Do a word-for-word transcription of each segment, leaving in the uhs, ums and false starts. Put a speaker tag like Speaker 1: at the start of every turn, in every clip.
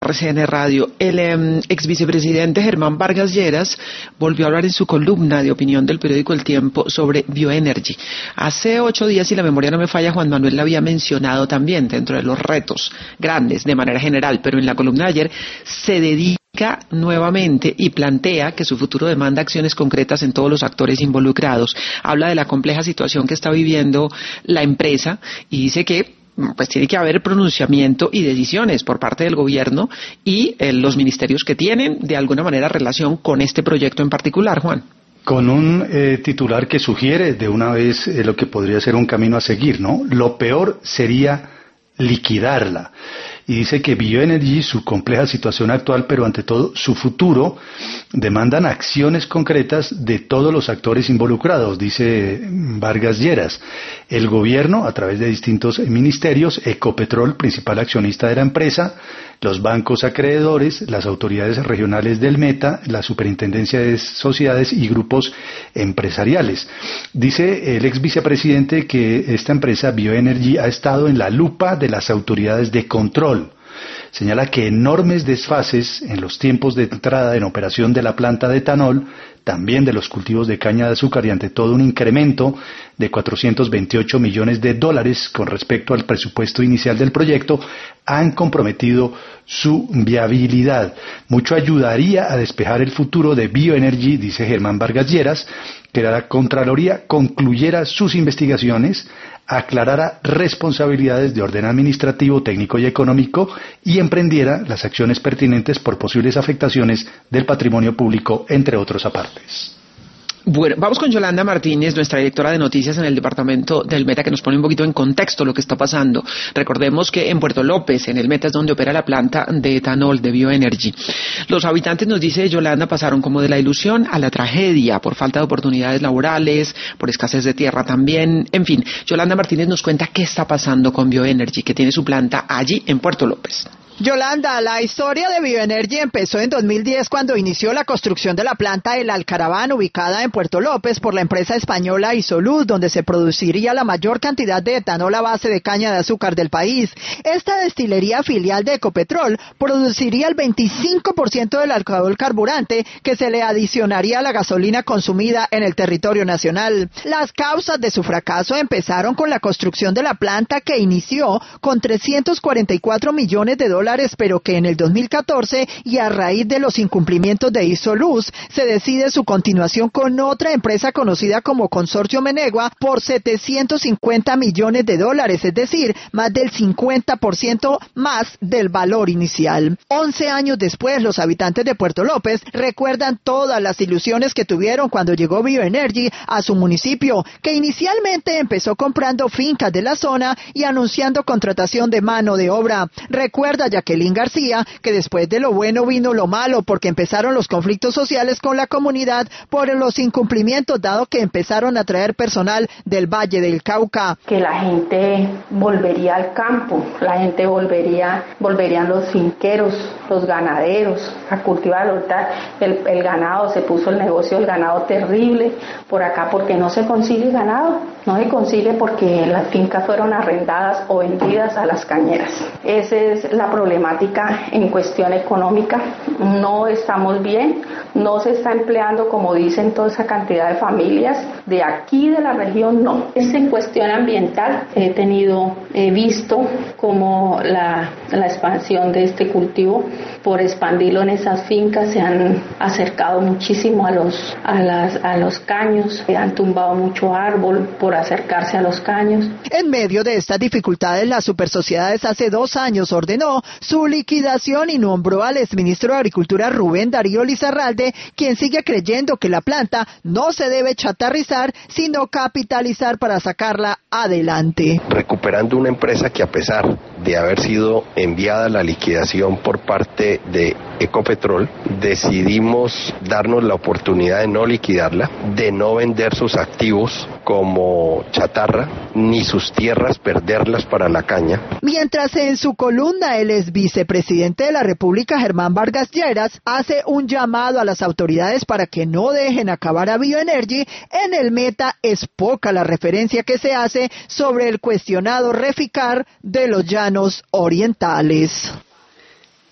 Speaker 1: R C N Radio. El eh, ex vicepresidente Germán Vargas Lleras volvió a hablar en su columna de opinión del periódico El Tiempo sobre Bioenergy. Hace ocho días, si la memoria no me falla, Juan Manuel la había mencionado también dentro de los retos grandes de manera general, pero en la columna de ayer se dedica nuevamente y plantea que su futuro demanda acciones concretas en todos los actores involucrados. Habla de la compleja situación que está viviendo la empresa y dice que pues tiene que haber pronunciamiento y decisiones por parte del gobierno y eh, los ministerios que tienen de alguna manera relación con este proyecto en particular, Juan.
Speaker 2: Con un eh, titular que sugiere de una vez eh, lo que podría ser un camino a seguir, ¿no? Lo peor sería liquidarla. Y dice que Bioenergy, su compleja situación actual, pero ante todo su futuro, demandan acciones concretas de todos los actores involucrados, dice Vargas Lleras. El gobierno, a través de distintos ministerios, Ecopetrol, principal accionista de la empresa, los bancos acreedores, las autoridades regionales del Meta, la superintendencia de sociedades y grupos empresariales. Dice el ex vicepresidente que esta empresa, Bioenergy, ha estado en la lupa de las autoridades de control. Señala que enormes desfases en los tiempos de entrada en operación de la planta de etanol, también de los cultivos de caña de azúcar y ante todo un incremento de cuatrocientos veintiocho millones de dólares con respecto al presupuesto inicial del proyecto, han comprometido su viabilidad. Mucho ayudaría a despejar el futuro de Bioenergy, dice Germán Vargas Lleras, que la Contraloría concluyera sus investigaciones, aclarara responsabilidades de orden administrativo, técnico y económico y emprendiera las acciones pertinentes por posibles afectaciones del patrimonio público, entre otros apartes.
Speaker 1: Bueno, vamos con Yolanda Martínez, nuestra directora de noticias en el departamento del Meta, que nos pone un poquito en contexto lo que está pasando. Recordemos que en Puerto López, en el Meta, es donde opera la planta de etanol de Bioenergy. Los habitantes, nos dice Yolanda, pasaron como de la ilusión a la tragedia por falta de oportunidades laborales, por escasez de tierra también. En fin, Yolanda Martínez nos cuenta qué está pasando con Bioenergy, que tiene su planta allí en Puerto López.
Speaker 3: Yolanda, la historia de Bioenergy empezó en dos mil diez cuando inició la construcción de la planta El Alcaraván, ubicada en Puerto López, por la empresa española Isoluz, donde se produciría la mayor cantidad de etanol a base de caña de azúcar del país. Esta destilería filial de Ecopetrol produciría el veinticinco por ciento del alcohol carburante que se le adicionaría a la gasolina consumida en el territorio nacional. Las causas de su fracaso empezaron con la construcción de la planta, que inició con trescientos cuarenta y cuatro millones de dólares, pero que en el dos mil catorce, y a raíz de los incumplimientos de Isoluz, se decide su continuación con otra empresa conocida como Consorcio Menegua por setecientos cincuenta millones de dólares, es decir, más del cincuenta por ciento más del valor inicial. Once años después, los habitantes de Puerto López recuerdan todas las ilusiones que tuvieron cuando llegó Bioenergy a su municipio, que inicialmente empezó comprando fincas de la zona y anunciando contratación de mano de obra. Recuerda Jacqueline García que después de lo bueno vino lo malo, porque empezaron los conflictos sociales con la comunidad por los incumplimientos, dado que empezaron a traer personal del Valle del Cauca.
Speaker 4: Que la gente volvería al campo, la gente volvería, volverían los finqueros, los ganaderos a cultivar ahorita el, el ganado. Se puso el negocio del ganado terrible por acá porque no se consigue ganado, no se consigue porque las fincas fueron arrendadas o vendidas a las cañeras. Esa es la problemática en cuestión económica. No estamos bien, no se está empleando como dicen toda esa cantidad de familias de aquí de la región, no. Es en cuestión ambiental, he tenido, he visto como la, la expansión de este cultivo, por expandirlo en esas fincas, se han acercado muchísimo a los, a las, a los caños, se han tumbado mucho árbol por acercarse a los caños.
Speaker 3: En medio de estas dificultades, las supersociedades hace dos años ordenó su liquidación y nombró al exministro de Agricultura Rubén Darío Lizarralde, quien sigue creyendo que la planta no se debe chatarrizar, sino capitalizar para sacarla adelante.
Speaker 5: Recuperando una empresa que, a pesar de haber sido enviada a la liquidación por parte de Ecopetrol, decidimos darnos la oportunidad de no liquidarla, de no vender sus activos como chatarra, ni sus tierras perderlas para la caña.
Speaker 3: Mientras en su columna el ex vicepresidente de la República, Germán Vargas Lleras, hace un llamado a las autoridades para que no dejen acabar a Bioenergy, en el Meta es poca la referencia que se hace sobre el cuestionado Reficar de los Llanos Orientales.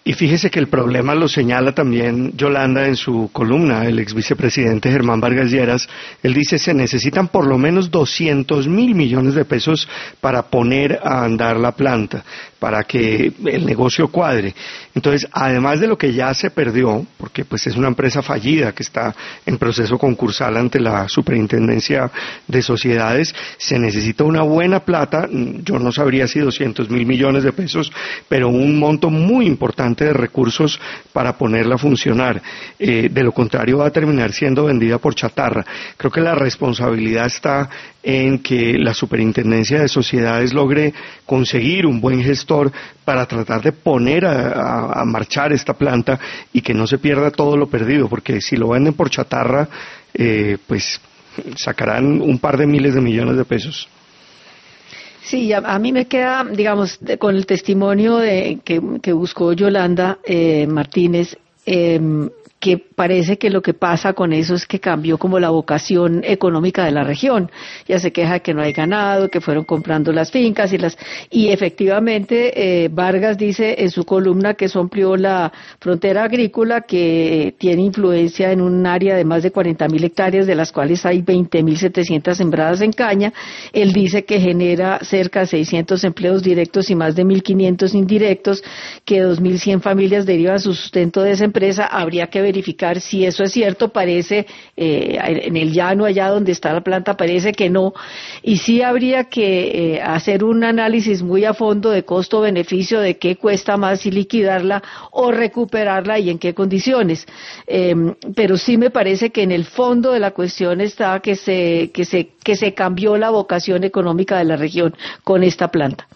Speaker 6: Y fíjese que el problema lo señala también Yolanda en su columna, el ex vicepresidente Germán Vargas Lleras. Él dice se necesitan por lo menos doscientos mil millones de pesos para poner a andar la planta, para que el negocio cuadre. Entonces, además de lo que ya se perdió, porque pues es una empresa fallida que está en proceso concursal ante la Superintendencia de Sociedades, se necesita una buena plata, yo no sabría si doscientos mil millones de pesos, pero un monto muy importante de recursos para ponerla a funcionar. Eh, de lo contrario va a terminar siendo vendida por chatarra. Creo que la responsabilidad está en que la Superintendencia de Sociedades logre conseguir un buen gestor para tratar de poner a, a, a marchar esta planta y que no se pierda todo lo perdido, porque si lo venden por chatarra, eh, pues sacarán un par de miles de millones de pesos.
Speaker 7: Sí, a, a mí me queda, digamos, de, con el testimonio de que, que buscó Yolanda eh, Martínez, eh, que parece que lo que pasa con eso es que cambió como la vocación económica de la región. Ya se queja de que no hay ganado, que fueron comprando las fincas y las y efectivamente eh, Vargas dice en su columna que eso amplió la frontera agrícola, que tiene influencia en un área de más de cuarenta mil hectáreas, de las cuales hay veinte mil setecientas sembradas en caña. Él dice que genera cerca de seiscientos empleos directos y más de mil quinientos indirectos, que dos mil cien familias derivan su sustento de esa empresa. Habría que verificar si eso es cierto. Parece, eh, en el llano allá donde está la planta, parece que no, y sí habría que eh, hacer un análisis muy a fondo de costo-beneficio, de qué cuesta más si liquidarla o recuperarla y en qué condiciones. Eh, pero sí me parece que en el fondo de la cuestión está que se, que se, que se cambió la vocación económica de la región con esta planta.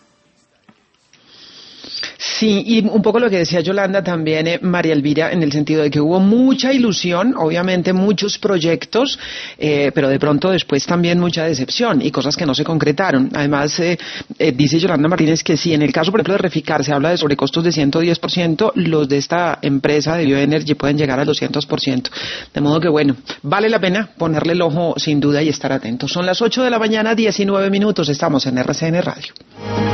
Speaker 1: Sí, y un poco lo que decía Yolanda también, eh, María Elvira, en el sentido de que hubo mucha ilusión, obviamente muchos proyectos, eh, pero de pronto después también mucha decepción y cosas que no se concretaron. Además, eh, eh, dice Yolanda Martínez que si en el caso, por ejemplo, de Reficar se habla de sobrecostos de ciento diez por ciento, los de esta empresa de Bioenergy pueden llegar al doscientos por ciento. De modo que, bueno, vale la pena ponerle el ojo sin duda y estar atentos. Son las ocho de la mañana, diecinueve minutos, estamos en R C N Radio.